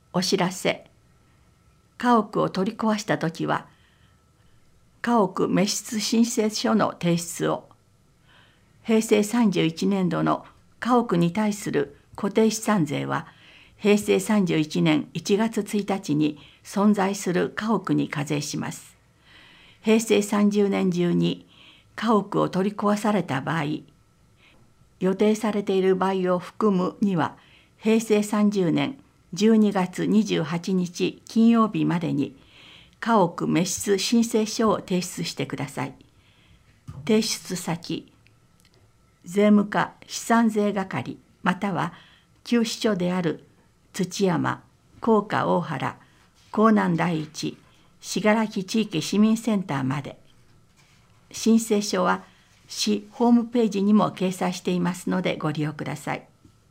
お知らせ。家屋を取り壊したときは、家屋滅失申請書の提出を、平成31年度の家屋に対する固定資産税は、平成31年1月1日に存在する家屋に課税します。平成30年中に家屋を取り壊された場合、予定されている場合を含むには、平成30年12月28日金曜日までに家屋滅失申請書を提出してください。提出先、税務課資産税係または旧支所である土山、甲賀大原、江南第一、信楽地域市民センターまで。申請書は市ホームページにも掲載していますのでご利用ください。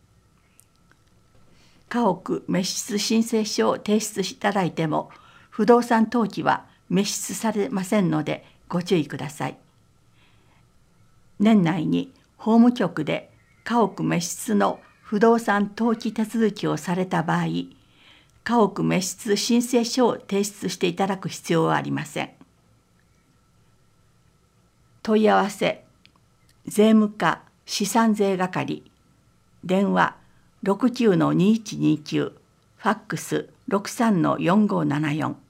家屋滅失申請書を提出いただいても、不動産登記は滅失されませんのでご注意ください。年内に法務局で家屋滅失の不動産登記手続きをされた場合、家屋滅失申請書を提出していただく必要はありません。問い合わせ、税務課資産税係、電話69-2129、ファックス63-4574